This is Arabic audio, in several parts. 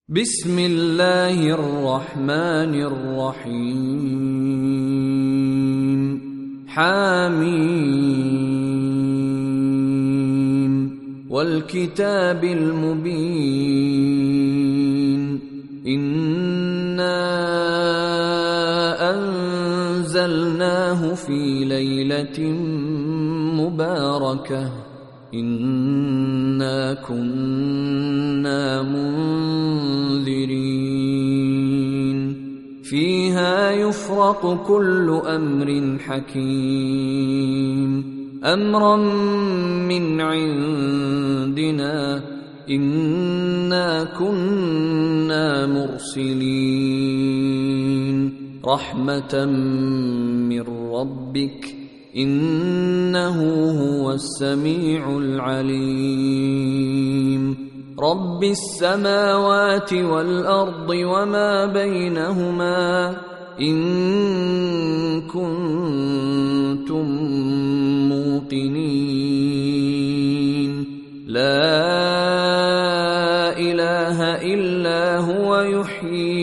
بسم الله الرحمن الرحيم حميم والكتاب المبين إنا أنزلناه في ليلة مباركة إنا كنا منذرين فيها يفرق كل أمر حكيم أمرا من عندنا إنا كنا مرسلين رحمة من ربك إنه هو السميع العليم رب السماوات والأرض وما بينهما إن كنتم موقنين لا إله إلا هو يحيي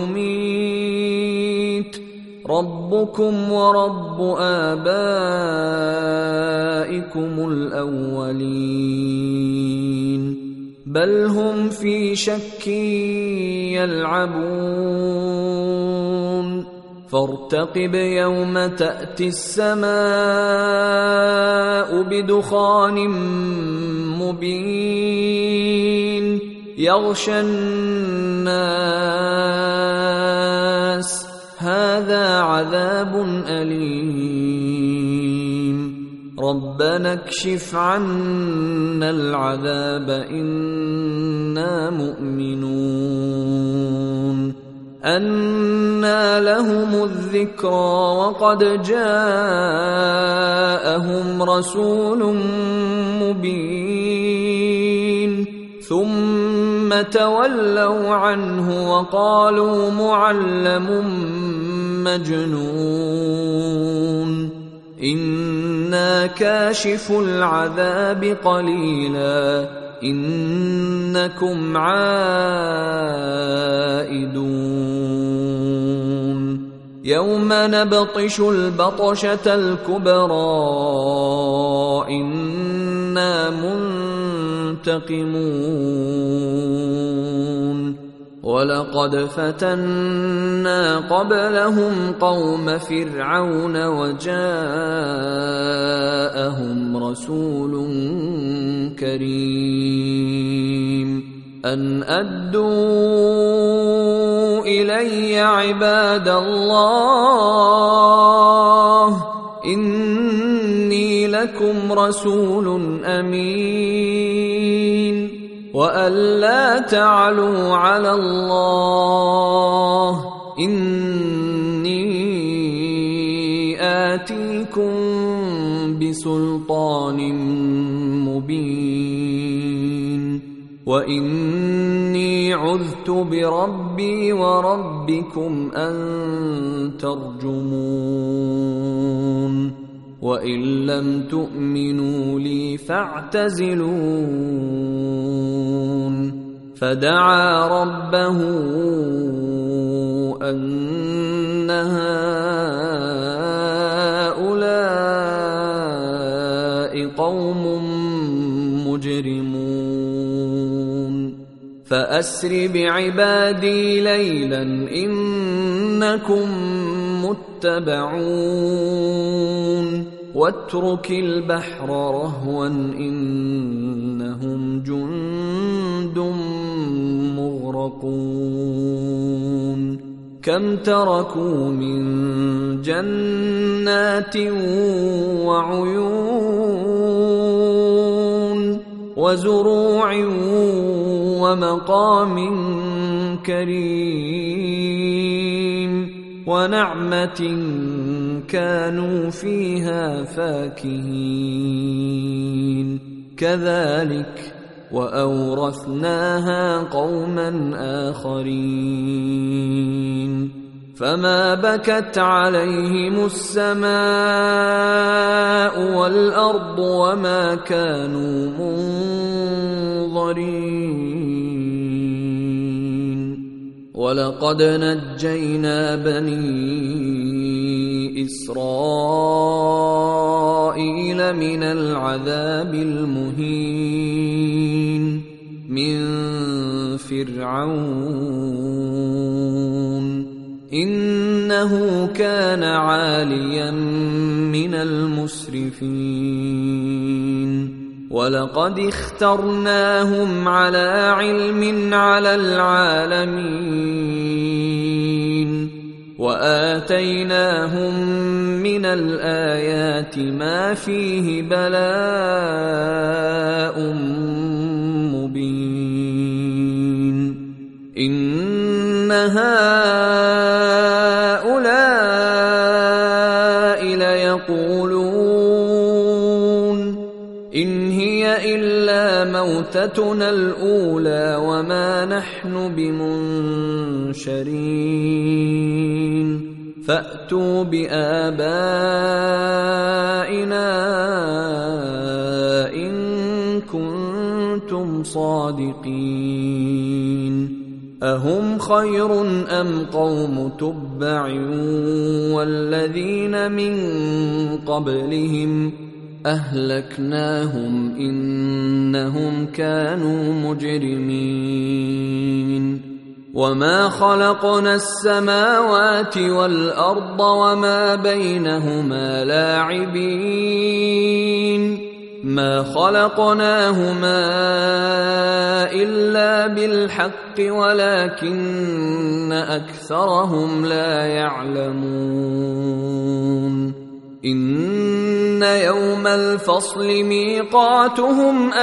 ويميت ربكم ورب آبائكم الأولين بل هم في شك يلعبون فارتقب يوم تأتي السماء بدخان مبين يغشى الناس هذا عذاب أليم ربنا اكشف عنا العذاب إنا مؤمنون أنى لهم الذكرى وقد جاءهم رسول مبين ثم تولوا عنه وقالوا معلم مجنون إنا كاشف العذاب قليلا إنكم عائدون يوم نبطش البطشة الكبرى إنا منتقمون ولقد فتنا قبلهم قوم فرعون وجاءهم رسول كريم أن أدوا إلي عباد الله إني لكم رسول أمين وأن لا تعلوا على الله إني آتيكم بسلطان مبين وإني عذت بربي وربكم أن ترجمون وإن لم تؤمنوا لي فاعتزلون فدعا ربه أن هؤلاء قوم مجرمون فأسر بعبادي ليلا إنكم متبعون واترك البحر رهوا إنهم جند مغرقون كم تركوا من جنات وعيون وزروع ومقام كريم ونعمة كانوا فيها فاكهين كذلك وأورثناها قوما آخرين فما بكت عليهم السماء والأرض وما كانوا منظرين ولقد نجينا بني إسرائيل من العذاب المهين من فرعون إنه كان عاليا من المسرفين ولقد اخترناهم على علم على العالمين وآتيناهم من الآيات ما فيه بلاء مبين إن هؤلاء ليقولون إن هي إلا موتتنا الأولى وما نحن بمنشرين فأتوا بآبائنا إن كنتم صادقين أهم خير أم قوم تبع والذين من قبلهم أهلكناهم إنهم كانوا مجرمين وما خلقنا السماوات والأرض وما بينهما لاعبين ما خلقناهما إلا بالحق ولكن أكثرهم لا يعلمون إن يوم الفصل ميقاتهم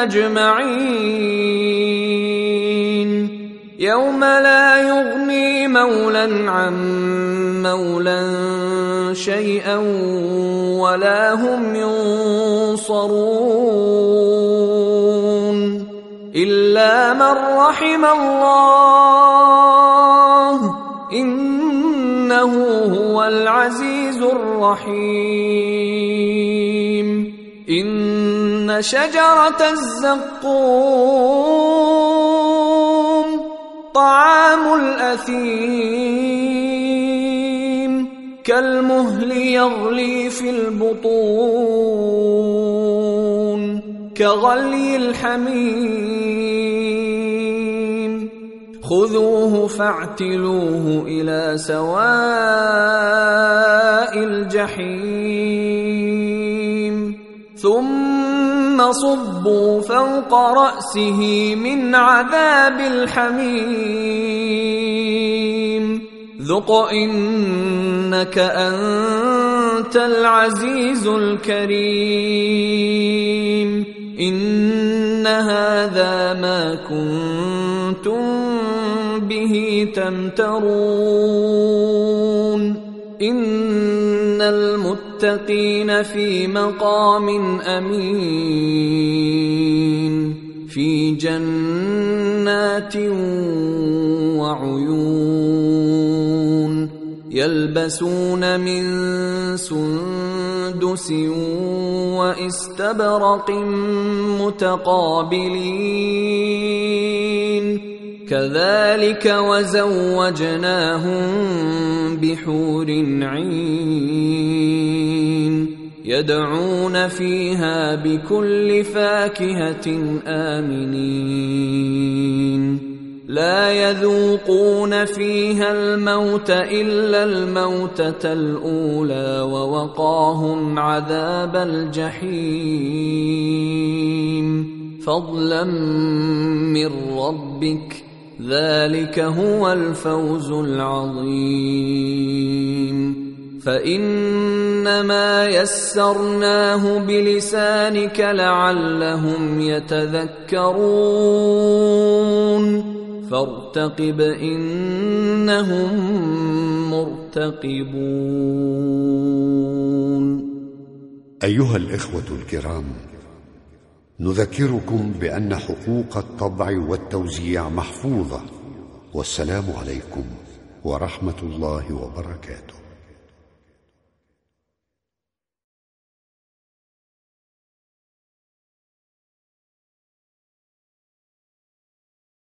أجمعين يوم لا يغني مولى عن مولى شيئا ولا هم ينصرون إلا من رحم الله إنه هو العزيز الرحيم إن شجرة الزقوم طعام الأثيم كالمهل يغلي في البطون كغلي الحميم خذوه فاعتلوه إلى سواء الجحيم ثم صبوا فوق رأسه من عذاب الحميم ذق إنك أنت العزيز الكريم إن هذا ما كنتم به تمترون إن المتقين في مقام أمين في جنات وعيون يلبسون من سندس واستبرق متقابلين كذلك وزوجناهم بحور عين يدعون فيها بكل فاكهة آمنين لا يذوقون فيها الموت إلا الموتة الأولى ووقاهم عذاب الجحيم فضلا من ربك ذلك هو الفوز العظيم فإنما يسرناه بلسانك لعلهم يتذكرون فارتقب إنهم مرتقبون. أيها الإخوة الكرام، نذكركم بأن حقوق الطبع والتوزيع محفوظة، والسلام عليكم ورحمة الله وبركاته.